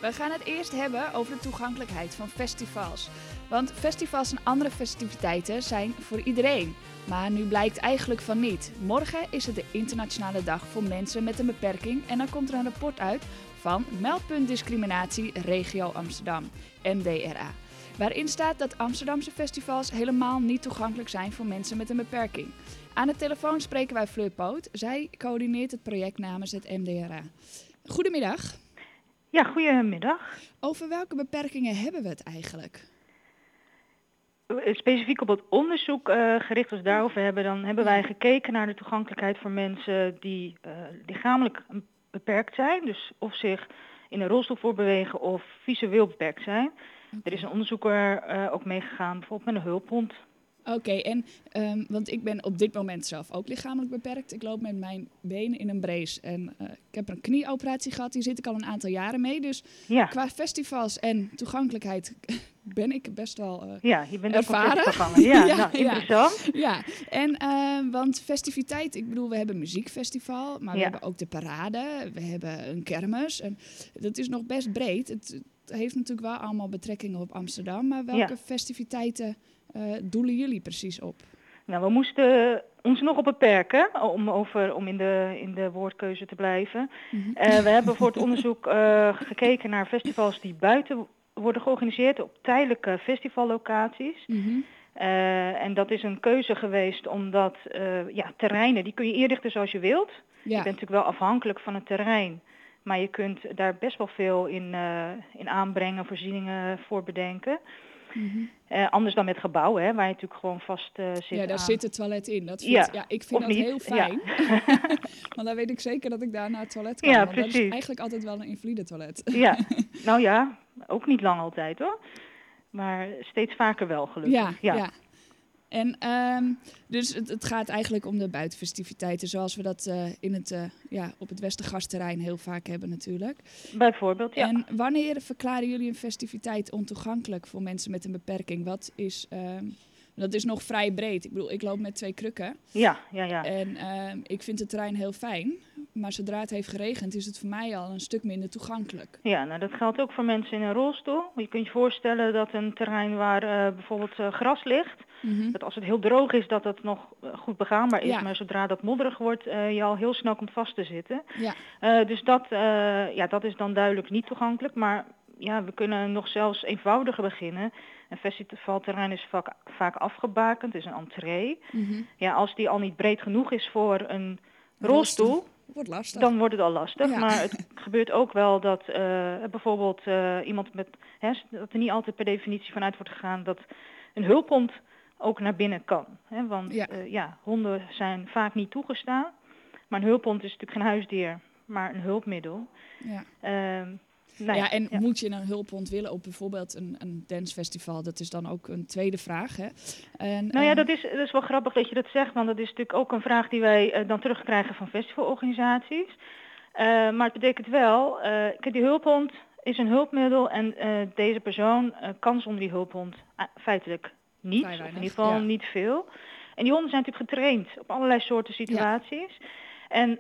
We gaan het eerst hebben over de toegankelijkheid van festivals. Want festivals en andere festiviteiten zijn voor iedereen. Maar nu blijkt eigenlijk van niet. Morgen is het de internationale dag voor mensen met een beperking. En dan komt er een rapport uit van Meldpunt Discriminatie Regio Amsterdam, MDRA. Waarin staat dat Amsterdamse festivals helemaal niet toegankelijk zijn voor mensen met een beperking. Aan de telefoon spreken wij Fleur Poot. Zij coördineert het project namens het MDRA. Goedemiddag. Ja, goedemiddag. Over welke beperkingen hebben we het eigenlijk? Specifiek op het onderzoek gericht als we het daarover hebben, dan hebben wij gekeken naar de toegankelijkheid voor mensen die lichamelijk beperkt zijn. Dus of zich in een rolstoel voorbewegen of visueel beperkt zijn. Okay. Er is een onderzoeker ook meegegaan, bijvoorbeeld met een hulphond. Oké, want ik ben op dit moment zelf ook lichamelijk beperkt. Ik loop met mijn benen in een brace en ik heb een knieoperatie gehad. Die zit ik al een aantal jaren mee. Dus qua festivals en toegankelijkheid ben ik best wel je bent ervaren. Ook interessant. Ja, en want festiviteit, ik bedoel, we hebben een muziekfestival, maar we hebben ook de parade, we hebben een kermis. En dat is nog best breed. Het heeft natuurlijk wel allemaal betrekkingen op Amsterdam, maar welke festiviteiten doelen jullie precies op? Nou, we moesten ons nogal beperken om in de woordkeuze te blijven. Mm-hmm. We hebben voor het onderzoek gekeken naar festivals die buiten worden georganiseerd op tijdelijke festivallocaties. Mm-hmm. En dat is een keuze geweest omdat terreinen, die kun je inrichten zoals je wilt. Ja. Je bent natuurlijk wel afhankelijk van het terrein. Maar je kunt daar best wel veel in aanbrengen, voorzieningen voor bedenken. Mm-hmm. Anders dan met gebouwen, waar je natuurlijk gewoon vast zit. Ja, daar zit het toilet in. Ik vind dat niet. heel fijn. Ja. Want dan weet ik zeker dat ik daar naar het toilet kan. Ja, want precies. dat is eigenlijk altijd wel een invalide toilet. Ja, nou ja, ook niet lang altijd hoor. Maar steeds vaker wel gelukkig. Ja. En dus het gaat eigenlijk om de buitenfestiviteiten zoals we dat op het Westergasterrein heel vaak hebben natuurlijk. Bijvoorbeeld, ja. En wanneer verklaren jullie een festiviteit ontoegankelijk voor mensen met een beperking? Dat is nog vrij breed. Ik bedoel, ik loop met 2 krukken. Ja. En ik vind het terrein heel fijn. Maar zodra het heeft geregend is het voor mij al een stuk minder toegankelijk. Ja, nou dat geldt ook voor mensen in een rolstoel. Je kunt je voorstellen dat een terrein waar bijvoorbeeld gras ligt, Mm-hmm. dat als het heel droog is dat het nog goed begaanbaar is. Ja. Maar zodra dat modderig wordt, je al heel snel komt vast te zitten. Ja. Dus dat is dan duidelijk niet toegankelijk. Maar ja, we kunnen nog zelfs eenvoudiger beginnen. Een festivalterrein is vaak afgebakend, het is een entree. Mm-hmm. Ja, als die al niet breed genoeg is voor een rolstoel, wordt lastig. Dan wordt het al lastig. Ja. Maar het gebeurt ook wel dat bijvoorbeeld iemand met, dat er niet altijd per definitie vanuit wordt gegaan dat een hulphond ook naar binnen kan. Want honden zijn vaak niet toegestaan. Maar een hulphond is natuurlijk geen huisdier, maar een hulpmiddel. Ja. Moet je een hulphond willen op bijvoorbeeld een dancefestival? Dat is dan ook een tweede vraag. Hè? Dat is wel grappig dat je dat zegt, want dat is natuurlijk ook een vraag die wij dan terugkrijgen van festivalorganisaties. Maar het betekent wel, die hulphond is een hulpmiddel en deze persoon kan zonder die hulphond feitelijk niet, of in ieder geval niet veel. En die honden zijn natuurlijk getraind op allerlei soorten situaties. Ja. En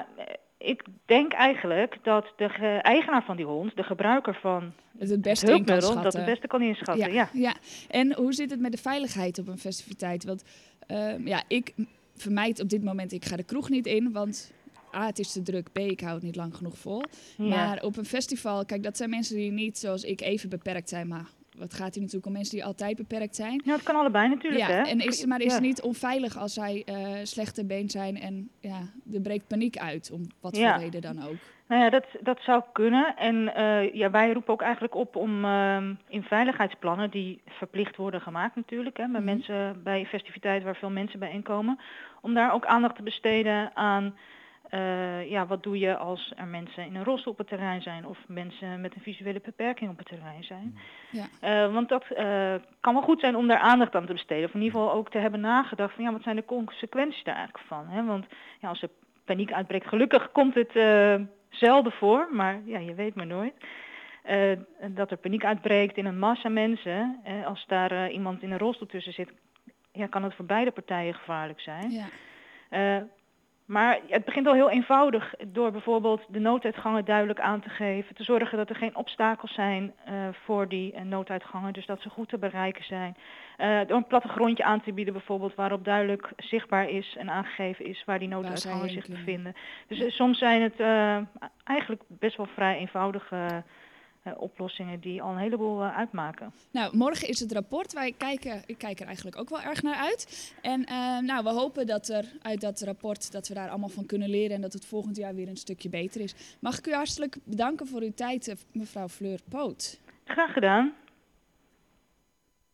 ik denk eigenlijk dat de eigenaar van die hond, de gebruiker van het beste hulpmiddel, dat het beste kan inschatten. Ja. En hoe zit het met de veiligheid op een festiviteit? Want ik vermijd op dit moment, ik ga de kroeg niet in, want A, het is te druk, B, ik hou het niet lang genoeg vol. Ja. Maar op een festival, kijk, dat zijn mensen die niet zoals ik even beperkt zijn, maar wat gaat hier natuurlijk om mensen die altijd beperkt zijn? Ja, het kan allebei natuurlijk, hè? En is het niet onveilig als zij slechte been zijn en er breekt paniek uit, om wat voor reden dan ook? Nou ja, dat zou kunnen. En wij roepen ook eigenlijk op om in veiligheidsplannen, die verplicht worden gemaakt natuurlijk, bij mensen, bij festiviteiten waar veel mensen bijeenkomen, om daar ook aandacht te besteden aan wat doe je als er mensen in een rolstoel op het terrein zijn of mensen met een visuele beperking op het terrein zijn. Ja. Want dat kan wel goed zijn om daar aandacht aan te besteden. Of in ieder geval ook te hebben nagedacht van wat zijn de consequenties daar eigenlijk van. Hè? Want als er paniek uitbreekt, gelukkig komt het zelden voor, maar je weet maar nooit. Dat er paniek uitbreekt in een massa mensen, als daar iemand in een rolstoel tussen zit, kan het voor beide partijen gevaarlijk zijn. Ja. Maar het begint al heel eenvoudig door bijvoorbeeld de nooduitgangen duidelijk aan te geven. Te zorgen dat er geen obstakels zijn voor die nooduitgangen, dus dat ze goed te bereiken zijn. Door een plattegrondje aan te bieden bijvoorbeeld, waarop duidelijk zichtbaar is en aangegeven is waar die nooduitgangen zich bevinden. Dus soms zijn het eigenlijk best wel vrij eenvoudige oplossingen die al een heleboel uitmaken. Nou, morgen is het rapport. Ik kijk er eigenlijk ook wel erg naar uit. En we hopen dat er uit dat rapport, dat we daar allemaal van kunnen leren en dat het volgend jaar weer een stukje beter is. Mag ik u hartelijk bedanken voor uw tijd, mevrouw Fleur Poot. Graag gedaan.